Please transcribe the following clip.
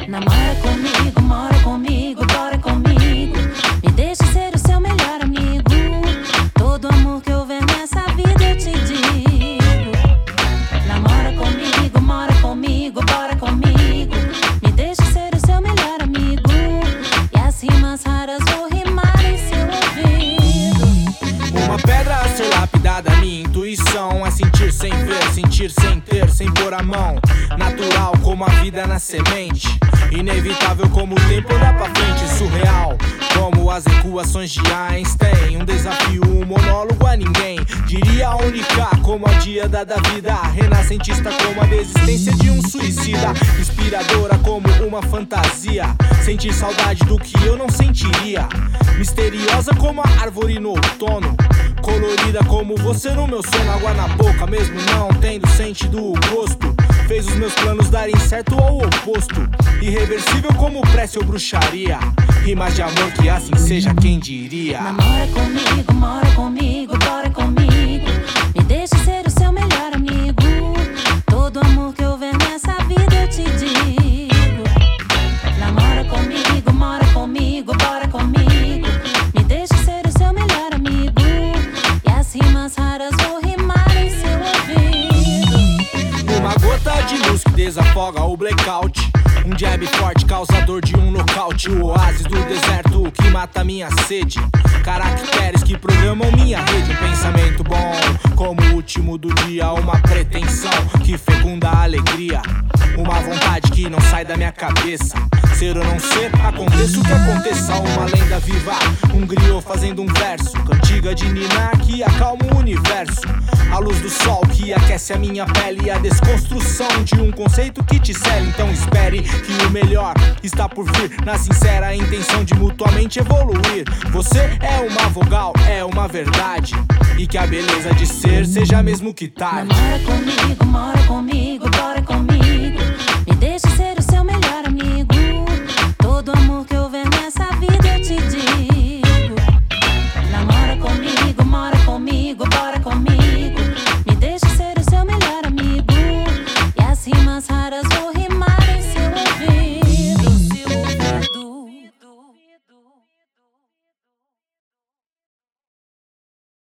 Namora comigo, mora comigo, bora comigo. Me deixa ser o seu melhor amigo. Todo amor que houver nessa vida eu te digo. Namora comigo, mora comigo, bora comigo. Me deixa ser o seu melhor amigo. E as rimas raras vou rimar em seu ouvido. Uma pedra a ser lapidada, minha intuição é sentir sem ver, sentir sem ter, sem pôr a mão. Natural como a vida na semente, inevitável como o tempo anda pra frente. Surreal como as equações de Einstein. Um desafio, um monólogo a ninguém. Diria única como a díada da vida. Renascentista como a desistência de um suicida. Inspiradora como uma fantasia. Sentir saudade do que eu não sentiria. Misteriosa como a árvore no outono. Colorida como você no meu sono. Água na boca mesmo não tendo sentido o gosto. Fez os meus planos darem certo ou oposto. Irreversível como prece ou bruxaria. Rimas de amor que assim seja, quem diria. Namora comigo, mora comigo, bora comigo. Me deixa ser o seu melhor amigo. Todo amor que houver nessa vida eu te digo. Namora comigo, mora comigo, bora comigo. Me deixa ser o seu melhor amigo. E as rimas raras vou rimar em seu ouvido. Uma gota de luz que desafoga o blackout. Um jab forte, causador de um nocaute. O oásis do deserto que mata minha sede. Caracteres que programam minha rede. Um pensamento bom, como o último do dia. Uma pretensão que fecunda a alegria. Uma vontade que não sai da minha cabeça. Ser ou não ser, aconteça o que aconteça. Uma lenda viva, um griot fazendo um verso. Cantiga de Nina que acalma o universo. A luz do sol que aquece a minha pele. A desconstrução de um conceito que te cele. Então espere que o melhor está por vir. Na sincera intenção de mutuamente evoluir. Você é uma vogal, é uma verdade. E que a beleza de ser seja mesmo que tarde. Namora comigo, mora comigo, bora